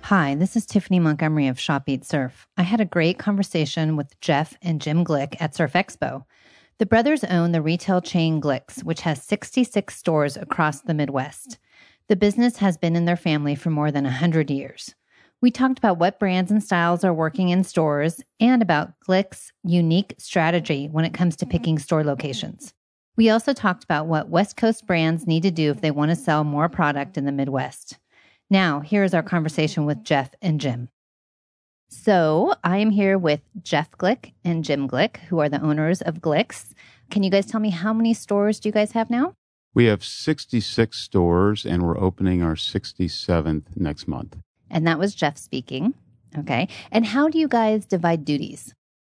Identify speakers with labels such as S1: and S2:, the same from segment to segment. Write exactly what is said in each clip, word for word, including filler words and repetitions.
S1: Hi, this is Tiffany Montgomery of Shop Eat Surf. I had a great conversation with Jeff and Jim Glick at Surf Expo. The brothers own the retail chain Glick's, which has sixty-six stores across the Midwest. The business has been in their family for more than one hundred years. We talked about what brands and styles are working in stores and about Glick's unique strategy when it comes to picking store locations. We also talked about what West Coast brands need to do if they want to sell more product in the Midwest. Now, here's our conversation with Jeff and Jim. So I am here with Jeff Glick and Jim Glick, who are the owners of Glick's. Can you guys tell me how many stores do you guys have now?
S2: We have sixty-six stores, and we're opening our sixty-seventh next month.
S1: And that was Jeff speaking. Okay. And how do you guys divide duties?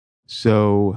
S2: So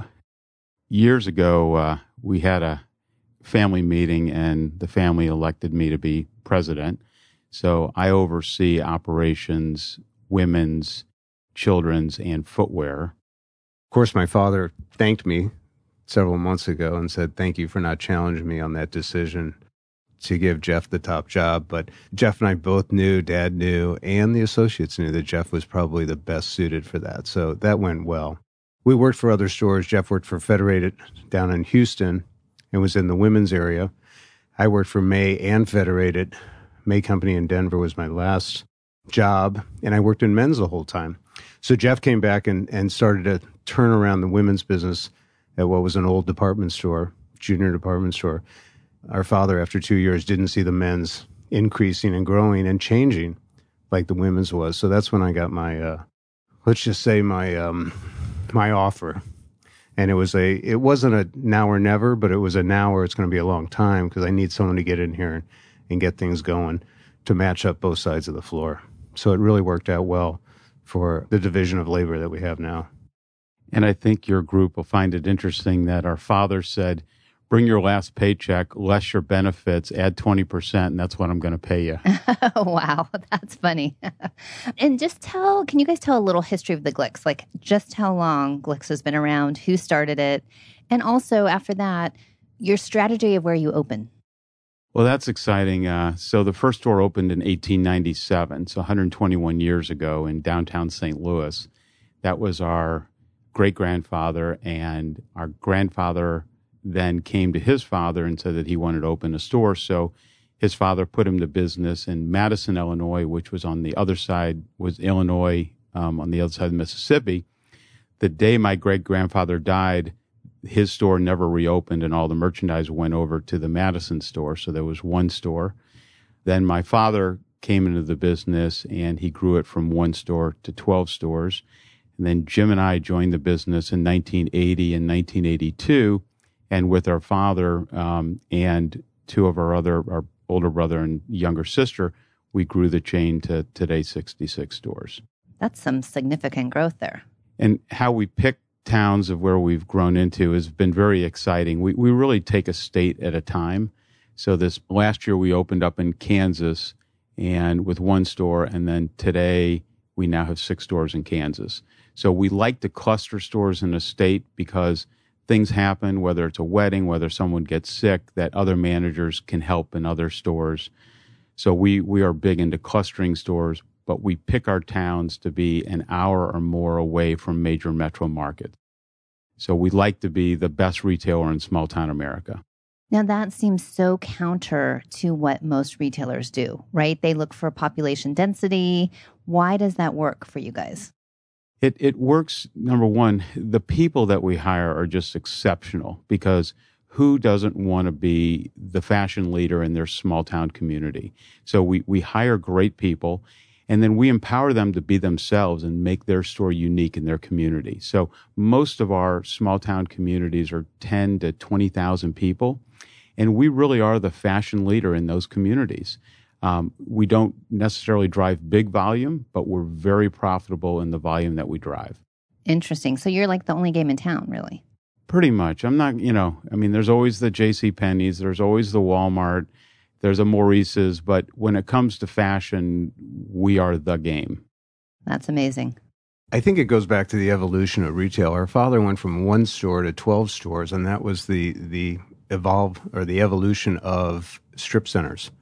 S2: years ago, uh, we had a family meeting, and the family elected me to be president. So I oversee operations, women's, children's, and footwear.
S3: Of course, my father thanked me several months ago and said, thank you for not challenging me on that decision to give Jeff the top job. But Jeff and I both knew, Dad knew, and the associates knew that Jeff was probably the best suited for that. So that went well. We worked for other stores. Jeff worked for Federated down in Houston and was in the women's area. I worked for May and Federated. May Company in Denver was my last job, and I worked in men's the whole time. So Jeff came back and, and started to turn around the women's business at what was an old department store, junior department store. Our father, after two years, didn't see the men's increasing and growing and changing like the women's was. So that's when I got my, uh, let's just say my um, my offer. And it was a, it wasn't a now or never, but it was a now or it's going to be a long time because I need someone to get in here and, and get things going to match up both sides of the floor. So it really worked out well for the division of labor that we have now.
S2: And I think your group will find it interesting that our father said, bring your last paycheck, less your benefits, add twenty percent, and that's what I'm going to pay you.
S1: Wow, that's funny. And just tell, can you guys tell a little history of the Glick's? Like just how long Glick's has been around, who started it, and also after that, your strategy of where you open.
S2: Well, that's exciting. Uh, so the first store opened in eighteen ninety-seven, so one hundred twenty-one years ago in downtown Saint Louis. That was our great-grandfather, and our grandfather then came to his father and said that he wanted to open a store. So his father put him to business in Madison, Illinois, which was on the other side, was Illinois um, on the other side of Mississippi. The day my great-grandfather died, his store never reopened, and all the merchandise went over to the Madison store. So there was one store. Then my father came into the business, and he grew it from one store to twelve stores. And then Jim and I joined the business in nineteen eighty and nineteen eighty-two. And with our father um, and two of our other, our older brother and younger sister, we grew the chain to today's sixty-six stores.
S1: That's some significant growth there.
S2: And how we pick towns of where we've grown into has been very exciting. We we really take a state at a time. So this last year we opened up in Kansas and with one store, and then today we now have six stores in Kansas. So we like to cluster stores in a state because things happen, whether it's a wedding, whether someone gets sick, that other managers can help in other stores. So we we are big into clustering stores, but we pick our towns to be an hour or more away from major metro markets. So we like to be the best retailer in small town America.
S1: Now that seems so counter to what most retailers do, right? They look for population density. Why does that work for you guys?
S2: It it works, number one, the people that we hire are just exceptional because who doesn't want to be the fashion leader in their small town community? So we, we hire great people, and then we empower them to be themselves and make their store unique in their community. So most of our small town communities are ten to twenty thousand people, and we really are the fashion leader in those communities. Um, we don't necessarily drive big volume, but we're very profitable in the volume that we drive.
S1: Interesting. So you're like the only game in town, really?
S2: Pretty much. I'm not, you know, I mean, there's always the JCPenney's, there's always the Walmart, there's a Maurice's, but when it comes to fashion, we are the game.
S1: That's amazing.
S3: I think it goes back to the evolution of retail. Our father went from one store to twelve stores, and that was the the evolve or the evolution of strip centers.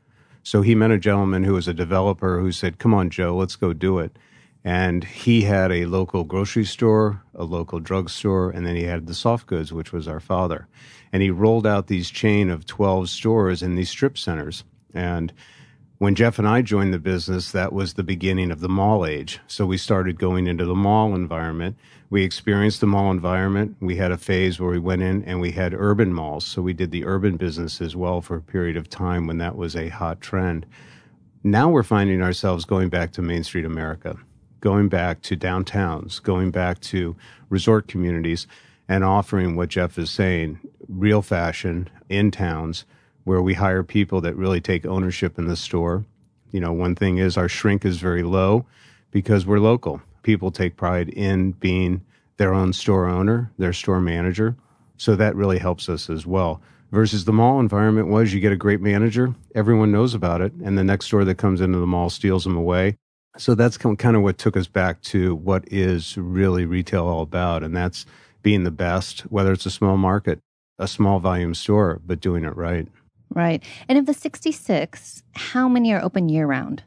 S3: So he met a gentleman who was a developer who said, come on, Joe, let's go do it. And he had a local grocery store, a local drugstore, and then he had the soft goods, which was our father. And he rolled out these chain of twelve stores in these strip centers. And when Jeff and I joined the business, that was the beginning of the mall age. So we started going into the mall environment. We experienced the mall environment. We had a phase where we went in and we had urban malls. So we did the urban business as well for a period of time when that was a hot trend. Now we're finding ourselves going back to Main Street America, going back to downtowns, going back to resort communities, and offering what Jeff is saying, real fashion in towns, where we hire people that really take ownership in the store. You know, one thing is our shrink is very low because we're local. People take pride in being their own store owner, their store manager. So that really helps us as well. Versus the mall environment was you get a great manager, everyone knows about it, and the next store that comes into the mall steals them away. So that's kind of what took us back to what is really retail all about, and that's being the best, whether it's a small market, a small volume store, but doing it right.
S1: Right. And of the sixty-six, how many are open year-round?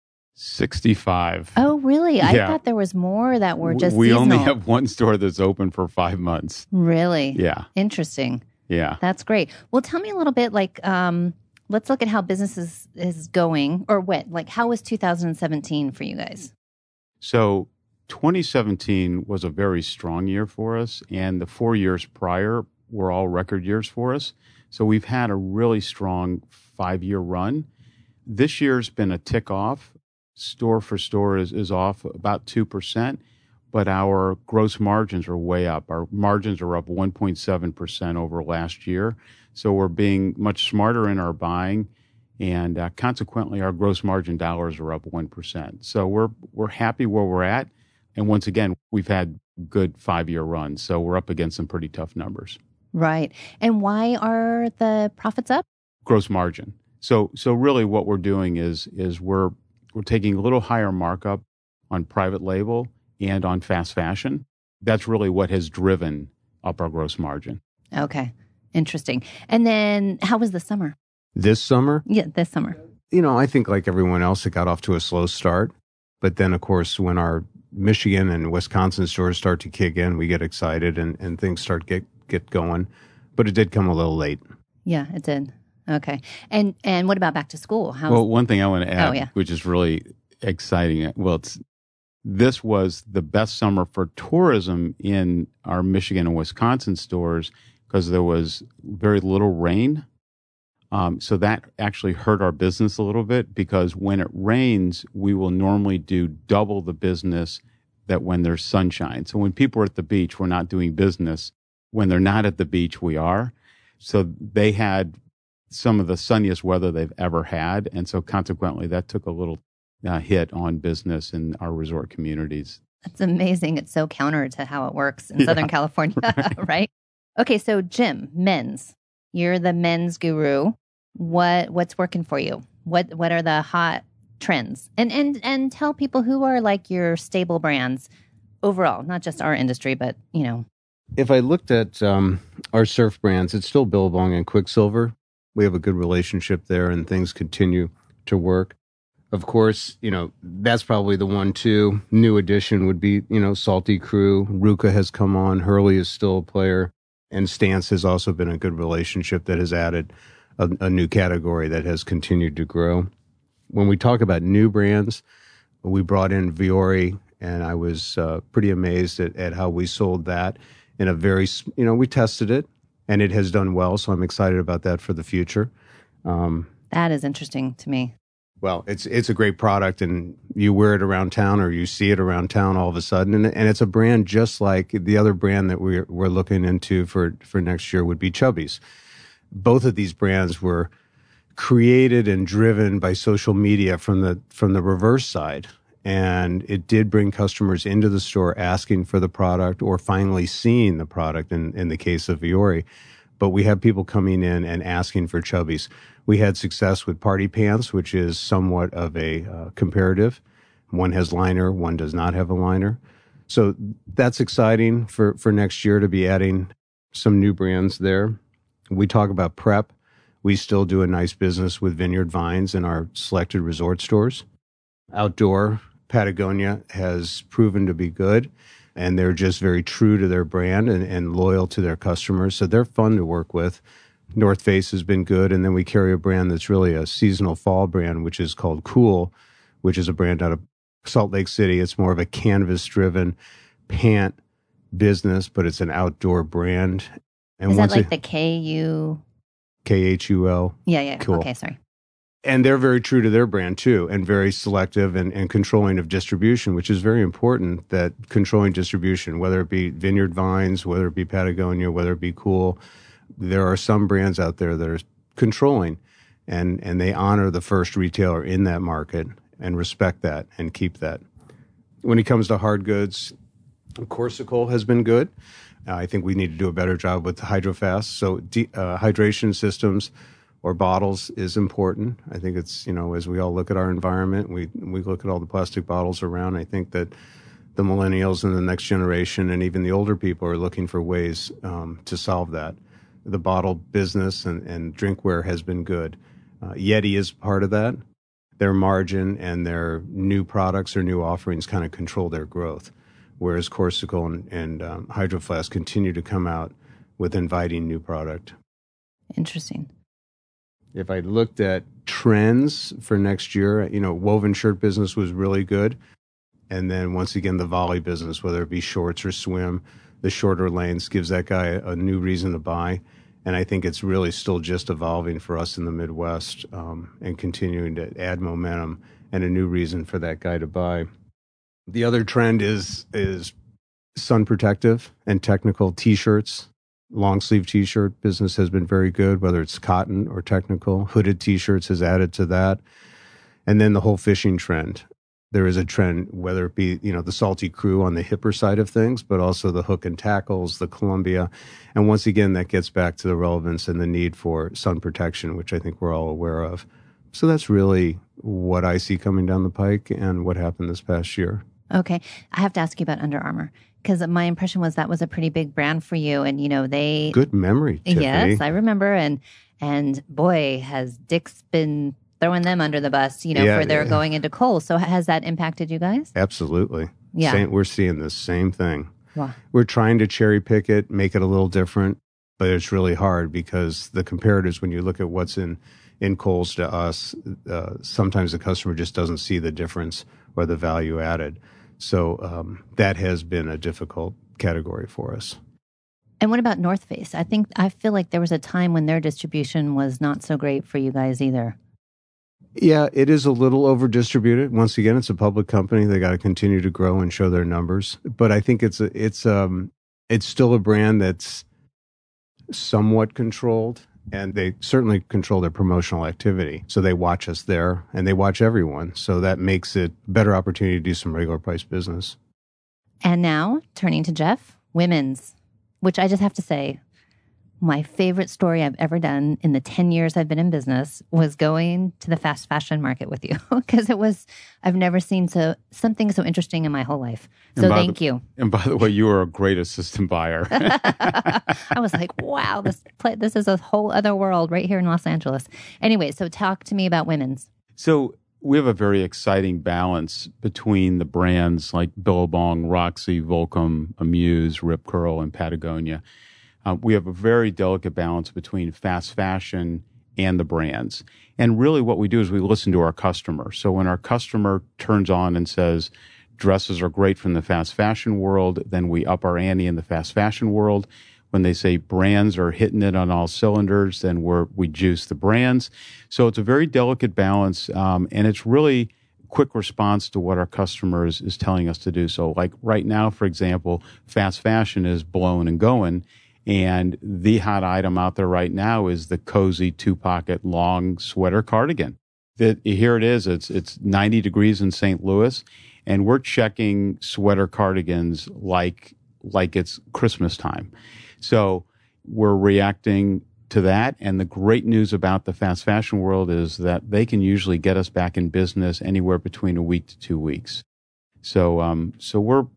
S2: sixty-five.
S1: Oh, really? I
S2: Yeah.
S1: thought there was more that were just
S2: We
S1: seasonal.
S2: only have one store that's open for five months.
S1: Really?
S2: Yeah.
S1: Interesting.
S2: Yeah.
S1: That's great. Well, tell me a little bit, like, um, let's look at how business is, is going, or what, like, how was two thousand seventeen for you guys?
S2: So twenty seventeen was a very strong year for us, and the four years prior were all record years for us. So we've had a really strong five-year run. This year's been a tick off. Store for store is, is off about two percent, but our gross margins are way up. Our margins are up one point seven percent over last year. So we're being much smarter in our buying, and uh, consequently, our gross margin dollars are up one percent. So we're we're happy where we're at. And once again, we've had good five-year runs, so we're up against some pretty tough numbers.
S1: Right. And why are the profits up?
S2: Gross margin. So so really what we're doing is is we're we're taking a little higher markup on private label and on fast fashion. That's really what has driven up our gross margin.
S1: Okay. Interesting. And then how was the summer?
S3: This summer,
S1: Yeah, this summer.
S3: you know, I think like everyone else, it got off to a slow start. But then, of course, when our Michigan and Wisconsin stores start to kick in, we get excited and, and things start get get going. But it did come a little late.
S1: Yeah, it did. Okay. And and what about back to school? How
S2: Well, one thing I want to add,
S1: Oh, yeah.
S2: which is really exciting. Well, it's this was the best summer for tourism in our Michigan and Wisconsin stores because there was very little rain. Um, so that actually hurt our business a little bit because when it rains, we will normally do double the business that when there's sunshine. So when people are at the beach, we're not doing business. When they're not at the beach, we are. So they had some of the sunniest weather they've ever had. And so consequently, that took a little uh, hit on business in our resort communities.
S1: That's amazing. It's so counter to how it works in Southern California, right? Okay, so Jim, men's. You're the men's guru. What what's working for you? What what are the hot trends? And and and tell people who are like your stable brands overall, not just our industry, but you know.
S3: If I looked at um, our surf brands, it's still Billabong and Quicksilver. We have a good relationship there, and things continue to work. Of course, you know, that's probably the one, too. New addition would be, you know, Salty Crew. Ruka has come on. Hurley is still a player. And Stance has also been a good relationship that has added a, a new category that has continued to grow. When we talk about new brands, we brought in Vuori, and I was uh, pretty amazed at, at how we sold that in a very, you know, we tested it, and it has done well, so I'm excited about that for the future. Um,
S1: That is interesting to me.
S3: Well, it's it's a great product, and you wear it around town or you see it around town all of a sudden. And, and it's a brand just like the other brand that we're, we're looking into for, for next year would be Chubbies. Both of these brands were created and driven by social media from the from the reverse side. And it did bring customers into the store asking for the product or finally seeing the product in, in the case of Vuori. But we have people coming in and asking for Chubbies. We had success with Party Pants, which is somewhat of a uh, comparative. One has liner, one does not have a liner. So that's exciting for, for next year to be adding some new brands there. We talk about prep. We still do a nice business with Vineyard Vines in our selected resort stores. Outdoor, Patagonia has proven to be good, and they're just very true to their brand and, and loyal to their customers. So they're fun to work with. North Face has been good, and then we carry a brand that's really a seasonal fall brand, which is called Cool, which is a brand out of Salt Lake City. It's more of a canvas-driven pant business, but it's an outdoor brand. And
S1: is that like
S3: it,
S1: the K U?
S3: K H U L.
S1: Yeah, yeah.
S3: Cool.
S1: Okay, sorry.
S3: And they're very true to their brand, too, and very selective and, and controlling of distribution, which is very important, that controlling distribution, whether it be Vineyard Vines, whether it be Patagonia, whether it be Cool. There are some brands out there that are controlling, and, and they honor the first retailer in that market and respect that and keep that. When it comes to hard goods, Corsical has been good. Uh, I think we need to do a better job with HydroFast. So de- uh, hydration systems or bottles is important. I think it's, you know, as we all look at our environment, we we look at all the plastic bottles around. I think that the millennials and the next generation and even the older people are looking for ways um, to solve that. The bottle business and, and drinkware has been good. Uh, Yeti is part of that. Their margin and their new products or new offerings kind of control their growth, whereas Corsical and, and um, Hydro Flask continue to come out with inviting new product.
S1: Interesting.
S3: If I looked at trends for next year, you know, woven shirt business was really good. And then once again, the volley business, whether it be shorts or swim, the shorter lanes gives that guy a, a new reason to buy. And I think it's really still just evolving for us in the Midwest um, and continuing to add momentum and a new reason for that guy to buy. The other trend is is sun protective and technical T-shirts. Long sleeve T-shirt business has been very good, whether it's cotton or technical. Hooded T-shirts has added to that. And then the whole fishing trend. There is a trend, whether it be, you know, the Salty Crew on the hipper side of things, but also the hook and tackles, the Columbia. And once again, that gets back to the relevance and the need for sun protection, which I think we're all aware of. So that's really what I see coming down the pike and what happened this past year.
S1: Okay. I have to ask you about Under Armour, because my impression was that was a pretty big brand for you. And, you know, they...
S3: Good memory, Tiffany.
S1: Yes, I remember. And, and boy, has Dick's been throwing them under the bus, you know,
S3: yeah,
S1: for their
S3: yeah.
S1: going into Kohl's. So has that impacted you guys?
S3: Absolutely.
S1: Yeah.
S3: Same, we're seeing the same thing.
S1: Wow.
S3: We're trying to cherry pick it, make it a little different, but it's really hard because the comparatives, when you look at what's in, in Kohl's to us, uh, sometimes the customer just doesn't see the difference or the value added. So um, that has been a difficult category for us.
S1: And what about North Face? I think, I feel like there was a time when their distribution was not so great for you guys either.
S3: Yeah, it is a little over distributed. Once again, it's a public company. They got to continue to grow and show their numbers. But I think it's a, it's um it's still a brand that's somewhat controlled, and they certainly control their promotional activity. So they watch us there, and they watch everyone. So that makes it a better opportunity to do some regular price business.
S1: And now, turning to Jeff, women's, which I just have to say, my favorite story I've ever done in the ten years I've been in business was going to the fast fashion market with you, because it was, I've never seen so something so interesting in my whole life. So thank
S2: the,
S1: you.
S2: And by the way, you are a great assistant buyer.
S1: I was like, wow, this play, this is a whole other world right here in Los Angeles. Anyway, so talk to me about women's.
S2: So we have a very exciting balance between the brands like Billabong, Roxy, Volcom, Amuse, Rip Curl, and Patagonia. Uh, we have a very delicate balance between fast fashion and the brands. And really what we do is we listen to our customer. So when our customer turns on and says, dresses are great from the fast fashion world, then we up our ante in the fast fashion world. When they say brands are hitting it on all cylinders, then we're, we juice the brands. So it's a very delicate balance, um, and it's really quick response to what our customers is telling us to do. So like right now, for example, fast fashion is blowing and going. And the hot item out there right now is the cozy two-pocket long sweater cardigan. That here it is. It's it's ninety degrees in Saint Louis, and we're checking sweater cardigans like like it's Christmas time. So we're reacting to that. And the great news about the fast fashion world is that they can usually get us back in business anywhere between a week to two weeks. So um, so we're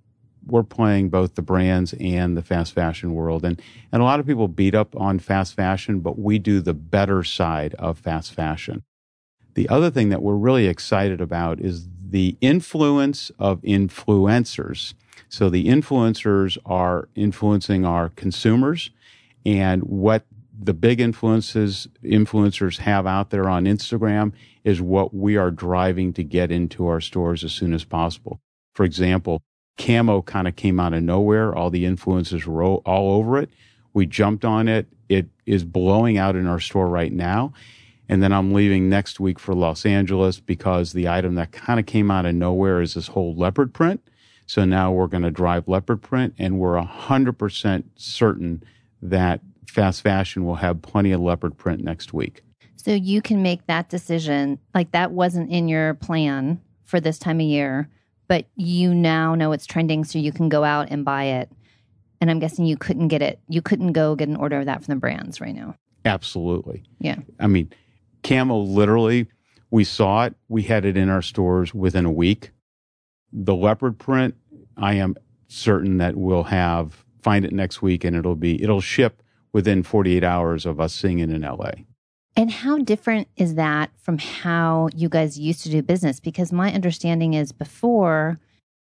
S2: we're playing both the brands and the fast fashion world. And, and a lot of people beat up on fast fashion, but we do the better side of fast fashion. The other thing that we're really excited about is the influence of influencers. So the influencers are influencing our consumers, and what the big influences influencers have out there on Instagram is what we are driving to get into our stores as soon as possible. For example, camo kind of came out of nowhere. All the influencers were all over it. We jumped on it. It is blowing out in our store right now. And then I'm leaving next week for Los Angeles because the item that kind of came out of nowhere is this whole leopard print. So now we're going to drive leopard print, and we're one hundred percent certain that fast fashion will have plenty of leopard print next week.
S1: So you can make that decision. Like, that wasn't in your plan for this time of year, but you now know it's trending, so you can go out and buy it. And I'm guessing you couldn't get it. You couldn't go get an order of that from the brands right now.
S2: Absolutely.
S1: Yeah.
S2: I mean, camo, literally, we saw it. We had it in our stores within a week. The leopard print, I am certain that we'll have, find it next week, and it'll be, it'll ship within forty-eight hours of us seeing it in L A.
S1: And how different is that from how you guys used to do business? Because my understanding is before,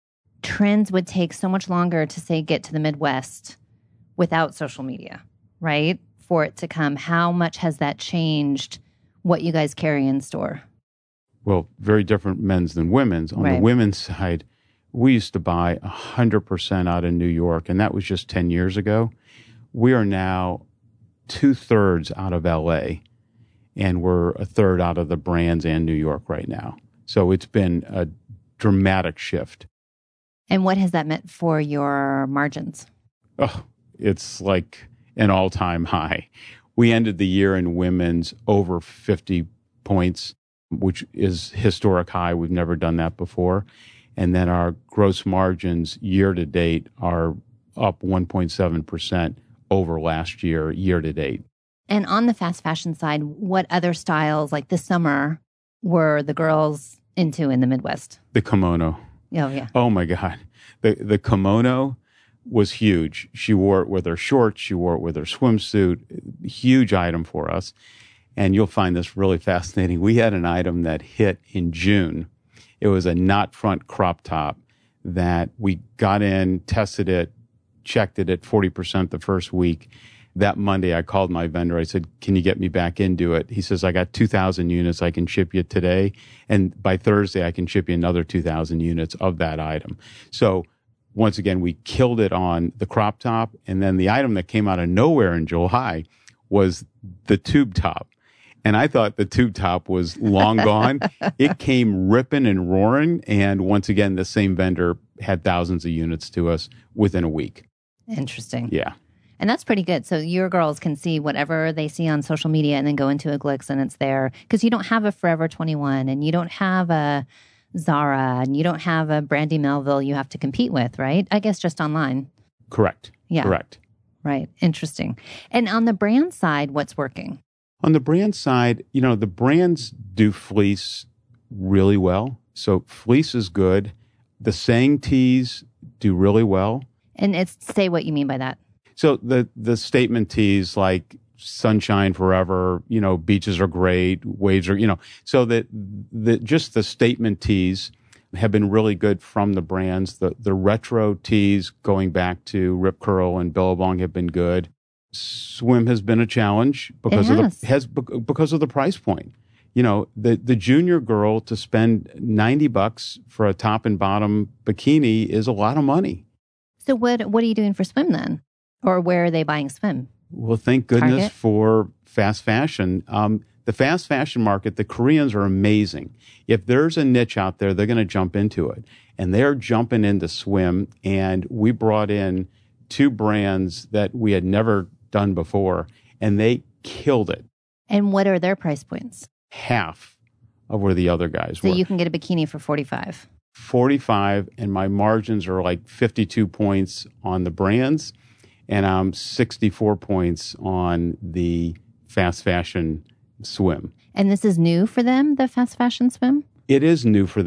S1: trends would take so much longer to, say, get to the Midwest without social media, right? For it to come. How much has that changed what you guys carry in store?
S2: Well, very different men's than women's. On
S1: Right.
S2: the women's side, we used to buy one hundred percent out of New York, and that was just ten years ago. We are now two-thirds out of L A, and we're a third out of the brands and New York right now. So it's been a dramatic shift.
S1: And what has that meant for your margins?
S2: Oh, it's like an all-time high. We ended the year in women's over fifty points, which is historic high. We've never done that before. And then our gross margins year to date are up one point seven percent over last year, year to date.
S1: And on the fast fashion side, what other styles, like this summer, were the girls into in the Midwest?
S2: The kimono.
S1: Oh, yeah.
S2: Oh, my God. The, the kimono was huge. She wore it with her shorts. She wore it with her swimsuit. Huge item for us. And you'll find this really fascinating. We had an item that hit in June. It was a knot front crop top that we got in, tested it, checked it at forty percent the first week. That Monday, I called my vendor. I said, can you get me back into it? He says, I got two thousand units I can ship you today. And by Thursday, I can ship you another two thousand units of that item. So once again, we killed it on the crop top. And then the item that came out of nowhere in July was the tube top. And I thought the tube top was long gone. It came ripping and roaring. And once again, the same vendor had thousands of units to us within a week.
S1: Interesting.
S2: Yeah.
S1: And that's pretty good. So your girls can see whatever they see on social media and then go into a Glicks and it's there. Because you don't have a Forever twenty-one and you don't have a Zara and you don't have a Brandy Melville you have to compete with, right? I guess just online.
S2: Correct.
S1: Yeah.
S2: Correct.
S1: Right. Interesting. And on the brand side, what's working?
S2: On the brand side, you know, the brands do fleece really well. So fleece is good. The saying tees do really well.
S1: And it's say what you mean by that.
S2: So the, the statement tees like sunshine forever, you know, beaches are great, waves are, you know, so that the, just the statement tees have been really good from the brands. The, the retro tees going back to Rip Curl and Billabong have been good. Swim has been a challenge because
S1: It
S2: of
S1: has.
S2: the has because of the price point. You know, the the junior girl to spend ninety bucks for a top and bottom bikini is a lot of money.
S1: So what what are you doing for swim then? Or where are they buying swim?
S2: Well, thank goodness
S1: Target?
S2: for fast fashion. Um, the fast fashion market, the Koreans are amazing. If there's a niche out there, they're going to jump into it. And they're jumping into swim. And we brought in two brands that we had never done before, and they killed it.
S1: And what are their price points?
S2: Half of where the other guys
S1: So
S2: were.
S1: you can get a bikini for forty-five.
S2: forty-five, and my margins are like fifty-two points on the brands, and I'm sixty-four points on the fast fashion swim.
S1: And this is new for them, the fast fashion swim?
S2: It is new for them.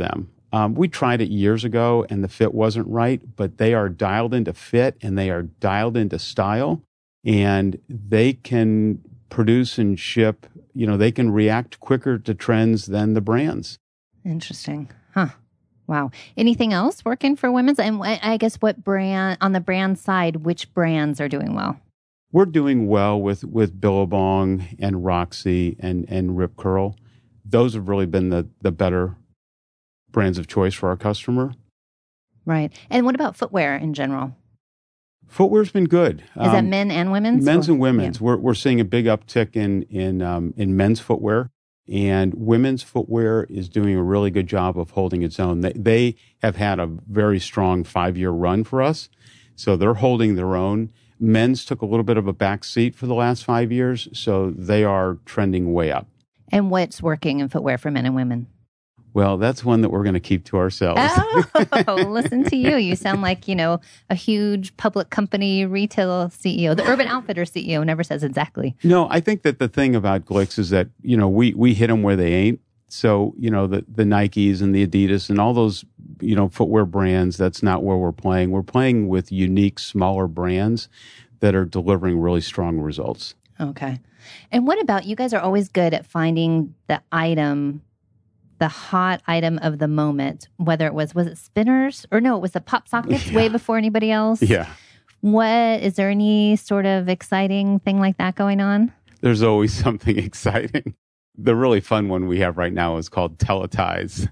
S2: Um, we tried it years ago and the fit wasn't right, but they are dialed into fit and they are dialed into style, and they can produce and ship, you know, they can react quicker to trends than the brands.
S1: Interesting. Huh. Wow. Anything else working for women's? And I guess what brand, on the brand side, which brands are doing well?
S2: We're doing well with, with Billabong and Roxy and, and Rip Curl. Those have really been the, the better brands of choice for our customer.
S1: Right. And what about footwear in general?
S2: Footwear's been good.
S1: Is um, that men and women's?
S2: Men's
S1: or?
S2: and women's.
S1: Yeah.
S2: We're we're seeing a big uptick in in um, in men's footwear, and women's footwear is doing a really good job of holding its own. They they have had a very strong five year run for us, so they're holding their own. Men's took a little bit of a back seat for the last five years, so they are trending way up.
S1: And what's working in footwear for men and women?
S2: Well, that's one that we're going to keep to ourselves.
S1: Oh, listen to you. You sound like, you know, a huge public company retail C E O. The Urban Outfitters C E O never says exactly.
S2: No, I think that the thing about Glicks is that, you know, we, we hit them where they ain't. So, you know, the, the Nikes and the Adidas and all those, you know, footwear brands, that's not where we're playing. We're playing with unique, smaller brands that are delivering really strong results.
S1: Okay. And what about, you guys are always good at finding the item, the hot item of the moment, whether it was, was it spinners or no, it was the pop sockets yeah. way before anybody else.
S2: Yeah.
S1: What, is there any sort of exciting thing like that going on?
S2: There's always something exciting. The really fun one we have right now is called Teleties.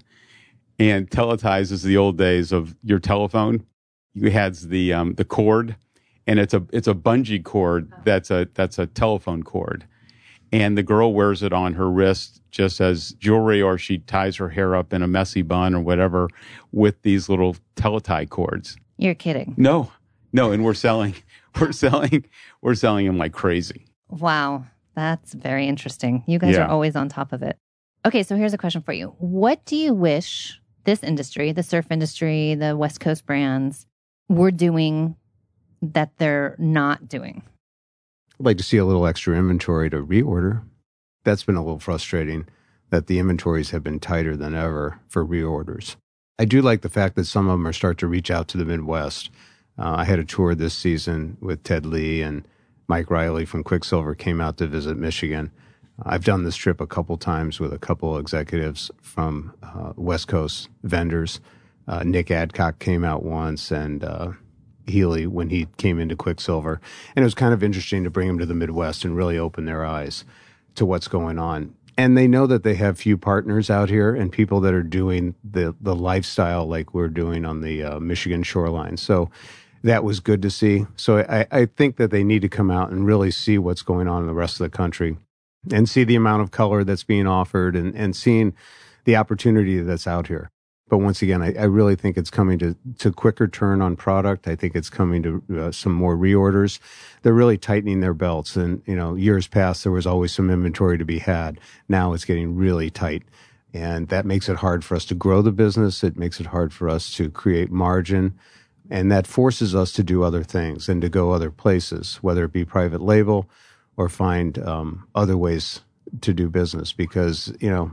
S2: And Teleties is the old days of your telephone. You had the um, the cord, and it's a it's a bungee cord that's a that's a telephone cord. And the girl wears it on her wrist just as jewelry, or she ties her hair up in a messy bun or whatever with these little teletie cords.
S1: You're kidding.
S2: No, no. And we're selling, we're selling, we're selling them like crazy.
S1: Wow. That's very interesting. You guys
S2: yeah.
S1: are always on top of it. Okay. So here's a question for you. What do you wish this industry, the surf industry, the West Coast brands were doing that they're not doing?
S3: I'd like to see a little extra inventory to reorder. That's been a little frustrating that the inventories have been tighter than ever for reorders. I do like the fact that some of them are starting to reach out to the Midwest. Uh, I had a tour this season with Ted Lee, and Mike Riley from Quicksilver came out to visit Michigan. I've done this trip a couple times with a couple of executives from uh, West Coast vendors. Uh, Nick Adcock came out once, and uh, Healy when he came into Quicksilver. And it was kind of interesting to bring them to the Midwest and really open their eyes to what's going on. And they know that they have few partners out here and people that are doing the, the lifestyle like we're doing on the uh, Michigan shoreline. So that was good to see. So I, I think that they need to come out and really see what's going on in the rest of the country and see the amount of color that's being offered and, and seeing the opportunity that's out here. But once again, I, I really think it's coming to, to quicker turn on product. I think it's coming to uh, some more reorders. They're really tightening their belts. And, you know, years past, there was always some inventory to be had. Now it's getting really tight. And that makes it hard for us to grow the business. It makes it hard for us to create margin. And that forces us to do other things and to go other places, whether it be private label or find um, other ways to do business. Because, you know,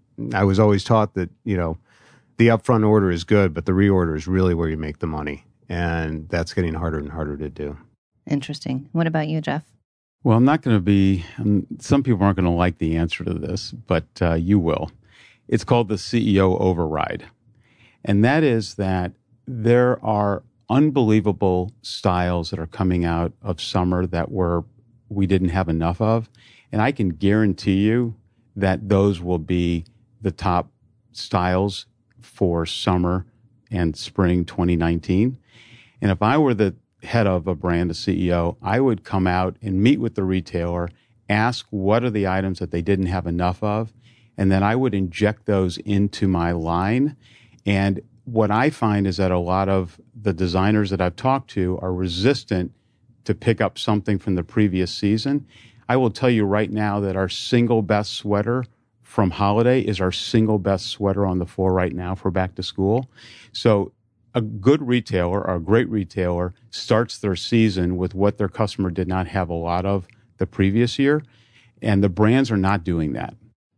S3: I was always taught that, you know, the upfront order is good, but the reorder is really where you make the money. And that's getting harder and harder to do.
S1: Interesting. What about you, Jeff?
S2: Well, I'm not going to be, um, some people aren't going to like the answer to this, but uh, you will. It's called the C E O override. And that is that there are unbelievable styles that are coming out of summer that were, we didn't have enough of. And I can guarantee you that those will be the top styles for summer and spring twenty nineteen. And if I were the head of a brand, a C E O, I would come out and meet with the retailer, ask what are the items that they didn't have enough of, and then I would inject those into my line. And what I find is that a lot of the designers that I've talked to are resistant to pick up something from the previous season. I will tell you right now that our single best sweater from holiday is our single best sweater on the floor right now for back to school. So a good retailer or a great retailer starts their season with what their customer did not have a lot of the previous year. And the brands are not doing that.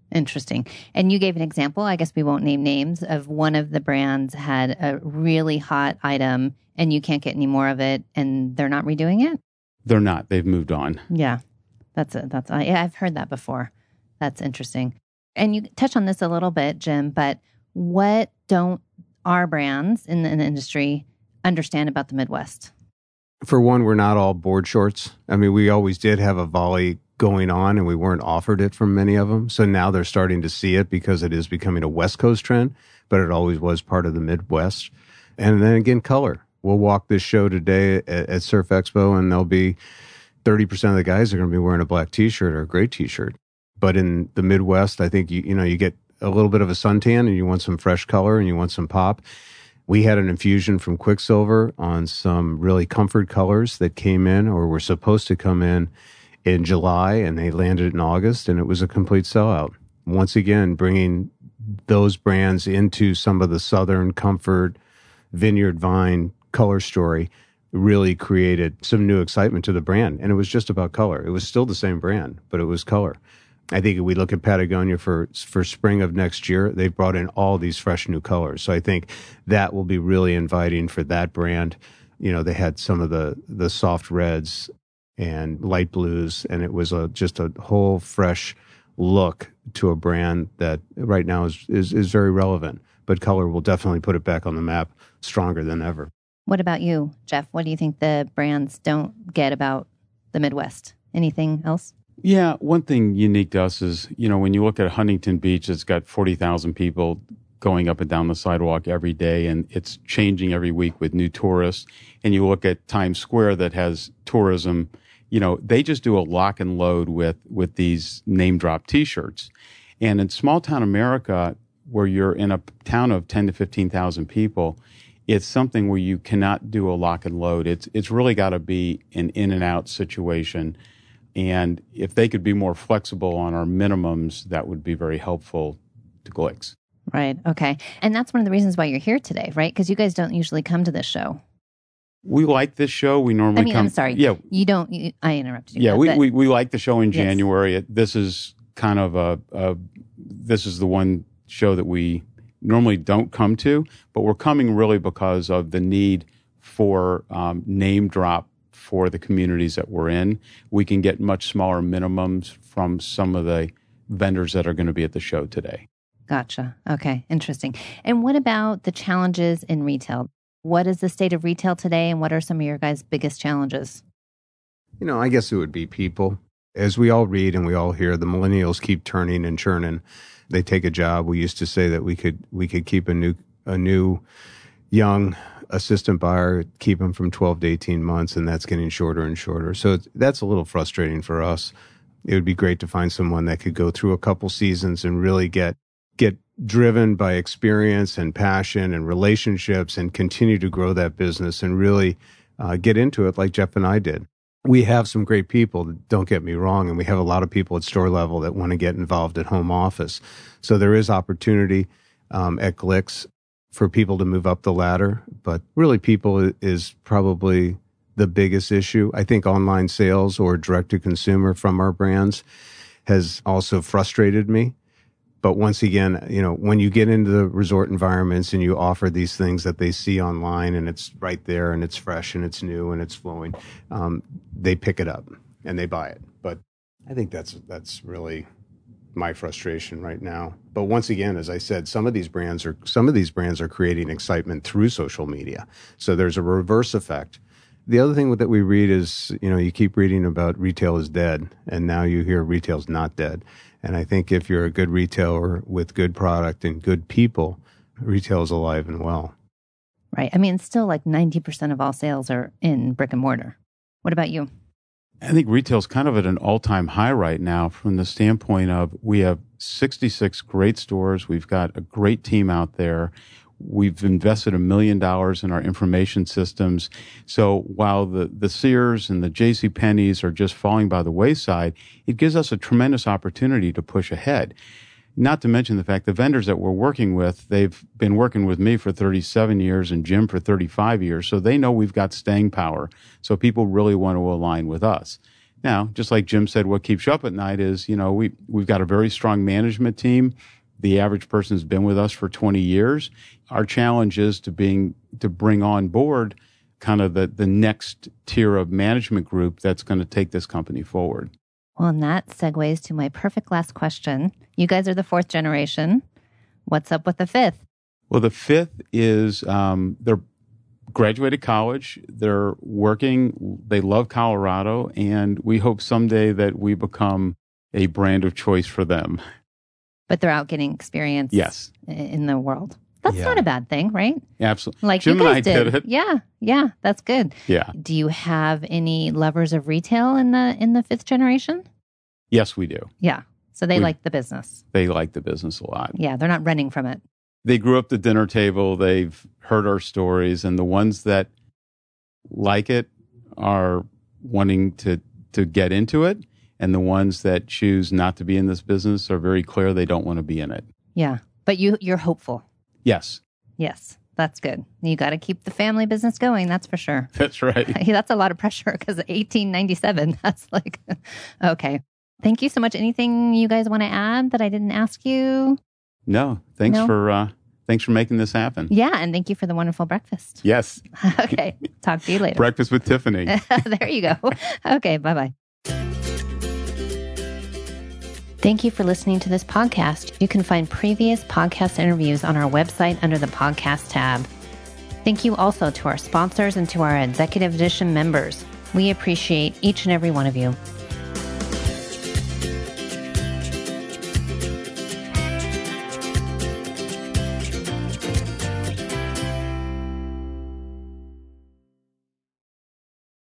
S1: Interesting. And you gave an example, I guess we won't name names, of one of the brands had a really hot item and you can't get any more of it and they're not redoing it?
S2: They're not. They've moved on.
S1: Yeah, that's it. That's, yeah, I've heard that before. That's interesting. And you touched on this a little bit, Jim, but what don't our brands in the, in the industry understand about the Midwest?
S3: For one, we're not all board shorts. I mean, we always did have a volley going on and we weren't offered it from many of them. So now they're starting to see it because it is becoming a West Coast trend, but it always was part of the Midwest. And then again, color. We'll walk this show today at, at Surf Expo and there'll be thirty percent of the guys are going to be wearing a black t-shirt or a gray t-shirt. But in the Midwest, I think, you, you know, you get a little bit of a suntan and you want some fresh color and you want some pop. We had an infusion from Quicksilver on some really comfort colors that came in or were supposed to come in in July, and they landed in August, and it was a complete sellout. Once again, bringing those brands into some of the Southern Comfort, Vineyard Vine color story really created some new excitement to the brand. And it was just about color. It was still the same brand, but it was color. I think if we look at Patagonia for for spring of next year, they've brought in all these fresh new colors. So I think that will be really inviting for that brand. You know, they had some of the the soft reds and light blues, and it was a just a whole fresh look to a brand that right now is, is, is very relevant. But color will definitely put it back on the map stronger than ever.
S1: What about you, Jeff? What do you think the brands don't get about the Midwest? Anything else?
S2: Yeah, one thing unique to us is, you know, when you look at Huntington Beach, it's got forty thousand people going up and down the sidewalk every day, and it's changing every week with new tourists. And you look at Times Square that has tourism, you know, they just do a lock and load with, with these name drop t-shirts. And in small town America, where you're in a town of ten to fifteen thousand people, it's something where you cannot do a lock and load. It's, it's really got to be an in and out situation. And if they could be more flexible on our minimums, that would be very helpful to Glicks.
S1: Right. Okay. And that's one of the reasons why you're here today, right? Because you guys don't usually come to this show.
S2: We like this show. We normally
S1: I mean,
S2: come.
S1: I'm sorry.
S2: Yeah.
S1: You don't, you, I interrupted you.
S2: Yeah,
S1: that,
S2: we,
S1: but,
S2: we, we like the show in
S1: Yes.
S2: January. It, this is kind of a, a, this is the one show that we normally don't come to, but we're coming really because of the need for um, name drop for the communities that we're in. We can get much smaller minimums from some of the vendors that are going to be at the show today.
S1: Gotcha. Okay. Interesting. And what about the challenges in retail? What is the state of retail today, and what are some of your guys' biggest challenges?
S3: You know, I guess it would be people. As we all read and we all hear, the millennials keep turning and churning. They take a job. We used to say that we could we could keep a new a new young assistant buyer, keep them from twelve to eighteen months, and that's getting shorter and shorter. So it's, that's a little frustrating for us. It would be great to find someone that could go through a couple seasons and really get get driven by experience and passion and relationships and continue to grow that business and really uh, get into it like Jeff and I did. We have some great people, don't get me wrong, and we have a lot of people at store level that want to get involved at home office. So there is opportunity um, at Glicks for people to move up the ladder, but really people is probably the biggest issue. I think online sales or direct to consumer from our brands has also frustrated me. But once again, you know, when you get into the resort environments and you offer these things that they see online and it's right there and it's fresh and it's new and it's flowing, um, they pick it up and they buy it. But I think that's that's really my frustration right now. But once again, as I said, some of these brands are some of these brands are creating excitement through social media. So there's a reverse effect. The other thing that we read is, you know, you keep reading about retail is dead, and now you hear retail's not dead. And I think if you're a good retailer with good product and good people, retail is alive and well.
S1: Right. I mean, it's still like ninety percent of all sales are in brick and mortar. What about you?
S2: I think retail's kind of at an all-time high right now from the standpoint of we have sixty-six great stores. We've got a great team out there. We've invested a million dollars in our information systems. So while the, the Sears and the JCPenney's are just falling by the wayside, it gives us a tremendous opportunity to push ahead. Not to mention the fact the vendors that we're working with, they've been working with me for thirty-seven years and Jim for thirty-five years. So they know we've got staying power. So people really want to align with us. Now, just like Jim said, what keeps you up at night is, you know, we, we've got a very strong management team. The average person has been with us for twenty years. Our challenge is to being to bring on board kind of the, the next tier of management group that's going to take this company forward.
S1: Well, and that segues to my perfect last question. You guys are the fourth generation. What's up with the fifth?
S2: Well, the fifth is um, they're graduated college. They're working. They love Colorado, and we hope someday that we become a brand of choice for them.
S1: But they're out getting experience
S2: yes.
S1: in the world. That's
S2: yeah.
S1: not a bad thing, right?
S2: Absolutely.
S1: Like
S2: Jim
S1: you guys
S2: and I did.
S1: did
S2: it.
S1: Yeah, yeah, that's good.
S2: Yeah.
S1: Do you have any lovers of retail in the in the fifth generation?
S2: Yes, we do.
S1: Yeah. So they
S2: we,
S1: like the business.
S2: They like the business a lot.
S1: Yeah, they're not running from it.
S2: They grew up at the dinner table. They've heard our stories, and the ones that like it are wanting to to get into it, and the ones that choose not to be in this business are very clear they don't want to be in it.
S1: Yeah, but you you're hopeful.
S2: Yes.
S1: Yes, that's good. You got to keep the family business going. That's for sure.
S2: That's right.
S1: That's a lot of pressure because eighteen ninety-seven. That's like okay. Thank you so much. Anything you guys want to add that I didn't ask you?
S2: No, thanks
S1: no?
S2: for uh, thanks for making this happen.
S1: Yeah, and thank you for the wonderful breakfast.
S2: Yes.
S1: Okay, talk to you later.
S2: Breakfast with Tiffany.
S1: There you go. Okay, bye-bye. Thank you for listening to this podcast. You can find previous podcast interviews on our website under the podcast tab. Thank you also to our sponsors and to our Executive Edition members. We appreciate each and every one of you.